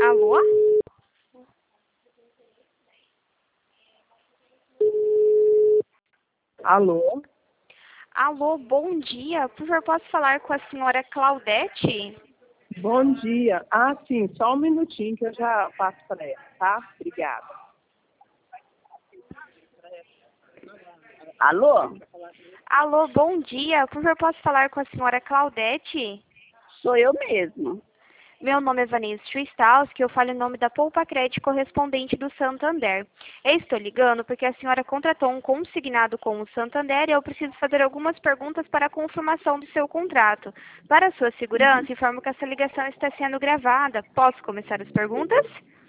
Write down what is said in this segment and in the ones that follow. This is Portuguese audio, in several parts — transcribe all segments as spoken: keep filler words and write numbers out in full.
Alô? Alô? Alô, bom dia. Por favor, posso falar com a senhora Claudete? Bom dia. Ah, sim, só um minutinho que eu já passo para ela, tá? Obrigada. Alô? Alô, bom dia. Por favor, posso falar com a senhora Claudete? Sou eu mesma. Meu nome é Vanessa Schwistalski, eu falo em nome da Poupa Crédito correspondente do Santander. Eu estou ligando porque a senhora contratou um consignado com o Santander e eu preciso fazer algumas perguntas para a confirmação do seu contrato. Para a sua segurança, informo que essa ligação está sendo gravada. Posso começar as perguntas?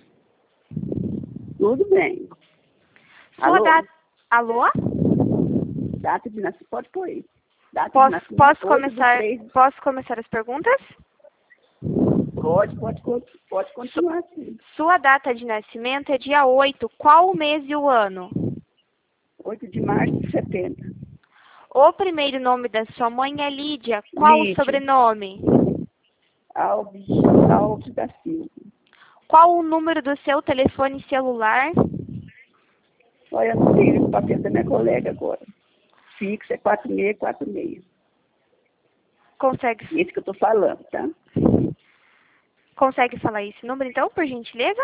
Tudo bem. Sua Alô? data... Alô? Data de nascimento, pode pôr aí. Data de Posso, nascimento, posso, oito do começar, três. posso começar as perguntas? Pode, pode, pode, pode continuar assim. Sua data de nascimento é dia oito. Qual o mês e o ano? oito de março de setenta. O primeiro nome da sua mãe é Lídia. Qual o Lídia. sobrenome? Alves, Alves da Silva. Qual o número do seu telefone celular? Olha, eu não tenho esse papel da minha colega agora. Fixo é quatro seis quatro seis. Consegue, Esse que eu tô falando, tá? consegue falar esse número, então, por gentileza?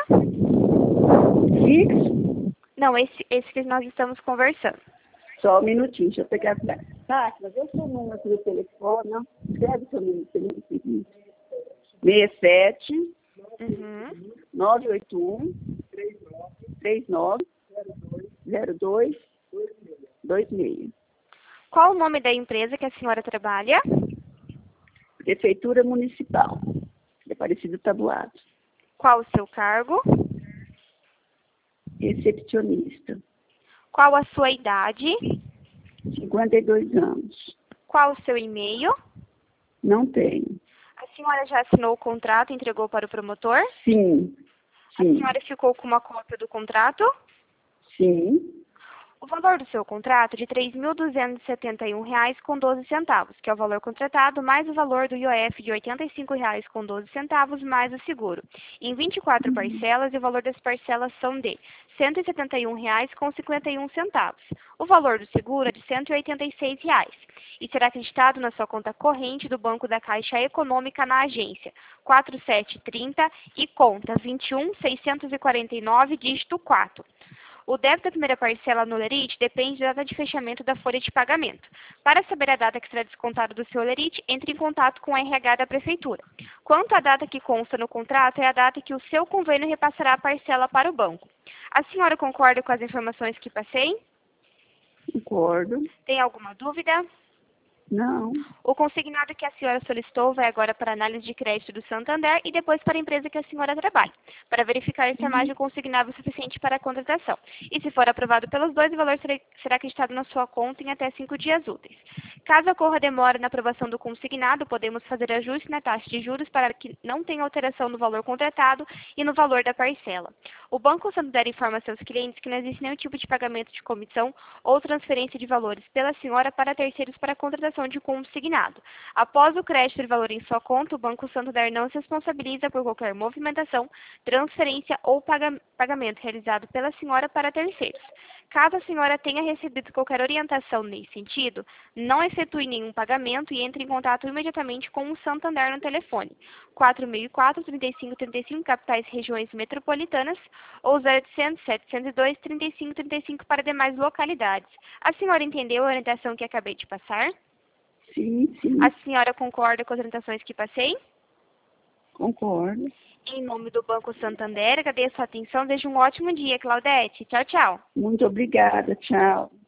Fixo? Não, esse, esse que nós estamos conversando. Só um minutinho, deixa eu pegar. Tá, mas eu sou o número do telefone, não? Escreve seu número do telefone. seis sete Uhum. nove oito um três nove zero dois dois seis. Qual o nome da empresa que a senhora trabalha? Prefeitura Municipal de Aparecido Taboado. Qual o seu cargo? Recepcionista. Qual a sua idade? cinquenta e dois anos. Qual o seu e-mail? Não tenho. A senhora já assinou o contrato e entregou para o promotor? Sim. A Sim. senhora ficou com uma cópia do contrato? Sim. O valor do seu contrato é de três mil duzentos e setenta e um reais com doze centavos, que é o valor contratado, mais o valor do I O F de oitenta e cinco reais com doze centavos, mais o seguro. Em vinte e quatro parcelas, e o valor das parcelas são de cento e setenta e um reais com cinquenta e um centavos. O valor do seguro é de cento e oitenta e seis reais e será acreditado na sua conta corrente do Banco da Caixa Econômica na agência quatro sete três zero e conta vinte e um seiscentos e quarenta e nove, dígito quatro. O débito da primeira parcela no Lerite depende da data de fechamento da folha de pagamento. Para saber a data que será descontada do seu Lerite, entre em contato com o R H da Prefeitura. Quanto à data que consta no contrato, é a data que o seu convênio repassará a parcela para o banco. A senhora concorda com as informações que passei? Concordo. Tem alguma dúvida? Não. O consignado que a senhora solicitou vai agora para a análise de crédito do Santander e depois para a empresa que a senhora trabalha, para verificar se a margem consignável é suficiente para a contratação. E se for aprovado pelos dois, o valor será acreditado na sua conta em até cinco dias úteis. Caso ocorra demora na aprovação do consignado, podemos fazer ajuste na taxa de juros para que não tenha alteração no valor contratado e no valor da parcela. O Banco Santander informa seus clientes que não existe nenhum tipo de pagamento de comissão ou transferência de valores pela senhora para terceiros para a contratação de consignado. Após o crédito de valor em sua conta, o Banco Santander não se responsabiliza por qualquer movimentação, transferência ou paga pagamento realizado pela senhora para terceiros. Caso a senhora tenha recebido qualquer orientação nesse sentido, não efetue nenhum pagamento e entre em contato imediatamente com o Santander no telefone quatro seis quatro, trinta e cinco, trinta e cinco, capitais e regiões metropolitanas, ou zero oitocentos, setecentos e dois, trinta e cinco, trinta e cinco para demais localidades. A senhora entendeu a orientação que acabei de passar? Sim, sim. A senhora concorda com as orientações que passei? Concordo. Em nome do Banco Santander, agradeço a atenção. Desejo um ótimo dia, Claudete. Tchau, tchau. Muito obrigada. Tchau.